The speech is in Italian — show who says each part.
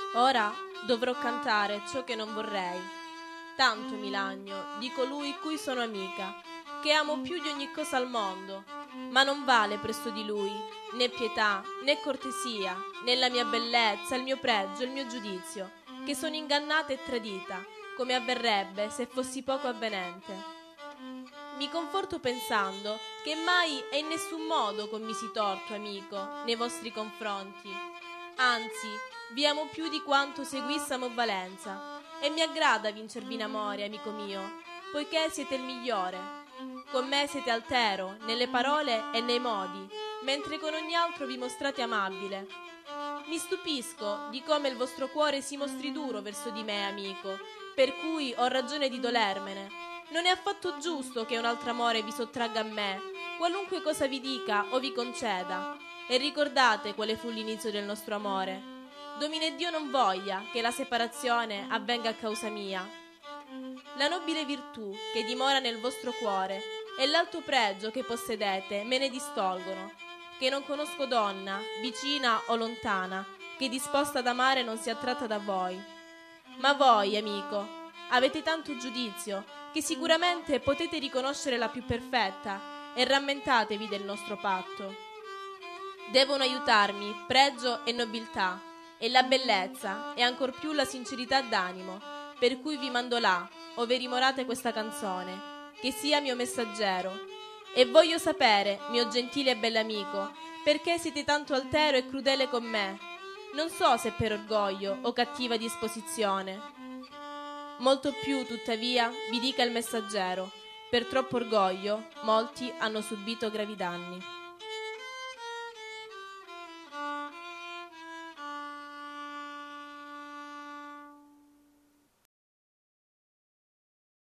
Speaker 1: Ora dovrò cantare ciò che non vorrei. Tanto mi lagno di colui cui sono amica, che amo più di ogni cosa al mondo, ma non vale presso di lui né pietà, né cortesia, né la mia bellezza, il mio pregio, il mio giudizio, che sono ingannata e tradita, come avverrebbe se fossi poco avvenente. Mi conforto pensando che mai e in nessun modo commisi torto, amico, nei vostri confronti. Anzi, vi amo più di quanto seguissimo Valenza, e mi aggrada vincervi in amore, amico mio, poiché siete il migliore. Con me siete altero, nelle parole e nei modi, mentre con ogni altro vi mostrate amabile. Mi stupisco di come il vostro cuore si mostri duro verso di me, amico, per cui ho ragione di dolermene. Non è affatto giusto che un altro amore vi sottragga a me, qualunque cosa vi dica o vi conceda. E ricordate quale fu l'inizio del nostro amore. Domine Dio non voglia che la separazione avvenga a causa mia. La nobile virtù che dimora nel vostro cuore e l'alto pregio che possedete me ne distolgono, che non conosco donna, vicina o lontana, che disposta ad amare non sia attratta da voi. Ma voi, amico, avete tanto giudizio che sicuramente potete riconoscere la più perfetta e rammentatevi del nostro patto. Devono aiutarmi pregio e nobiltà, e la bellezza, e ancor più la sincerità d'animo, per cui vi mando là, ove rimorate questa canzone, che sia mio messaggero. E voglio sapere, mio gentile e bell'amico, perché siete tanto altero e crudele con me. Non so se per orgoglio o cattiva disposizione. Molto più, tuttavia, vi dica il messaggero. Per troppo orgoglio, molti hanno subito gravi danni.